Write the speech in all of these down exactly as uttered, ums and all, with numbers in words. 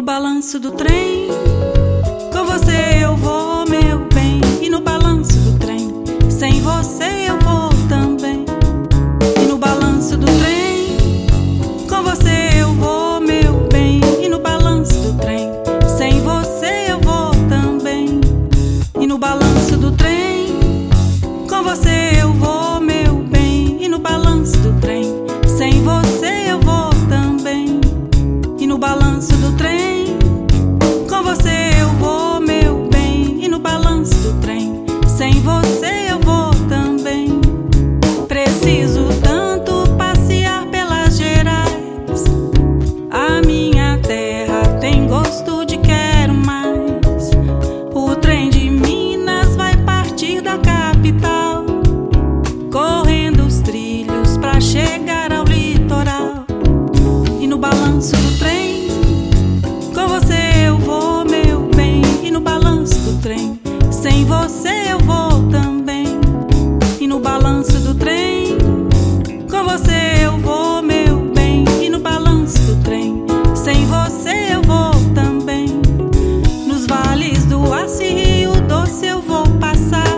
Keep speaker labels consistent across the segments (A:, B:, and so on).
A: balanço do trem, com você eu vou, meu bem. E no balanço do trem, sem você eu vou também. E no balanço do trem, com você eu vou, meu bem. E no balanço do trem, sem você eu vou também. E no balanço do trem, com você eu vou, meu bem. E no balanço do trem, sem você eu vou também. E no balanço do trem, com você eu vou, meu bem. E no balanço do trem, sem você eu vou também. Preciso tanto passear pelas Gerais, a minha terra tem gosto de quero mais. O trem de Minas vai partir da capital, correndo os trilhos pra chegar ao litoral. E no balanço do trem, com você eu vou, meu bem. E no balanço do trem, sem você eu vou também. E no balanço do trem, com você eu vou, meu bem. E no balanço do trem, sem você eu vou também. Nos vales do Aço e Rio Doce eu vou passar,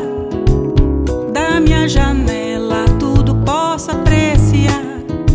A: da minha janela tudo posso apreciar.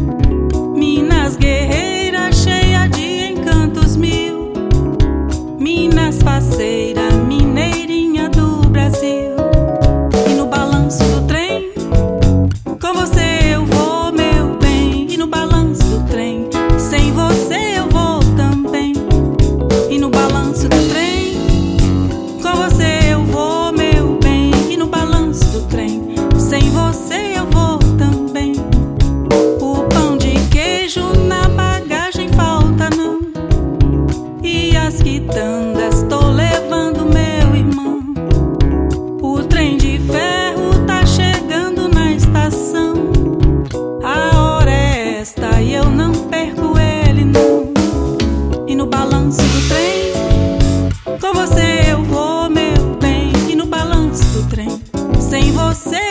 A: Minas guerreira, cheia de encantos mil, Minas faceira, mineirinha do Brasil. E no balanço do trem, com você eu vou, meu bem. E no balanço do trem, sem você eu vou também. E no balanço do trem, com você eu vou, meu bem. E no balanço do trem, sem você eu vou também. O pão de queijo na bagagem falta não, e as quitandas tô levando, meu irmão. O trem de ferro tá chegando na estação, a hora é esta e eu não perco ele não. E no balanço do trem, com você eu vou, meu bem. E no balanço do trem, sem você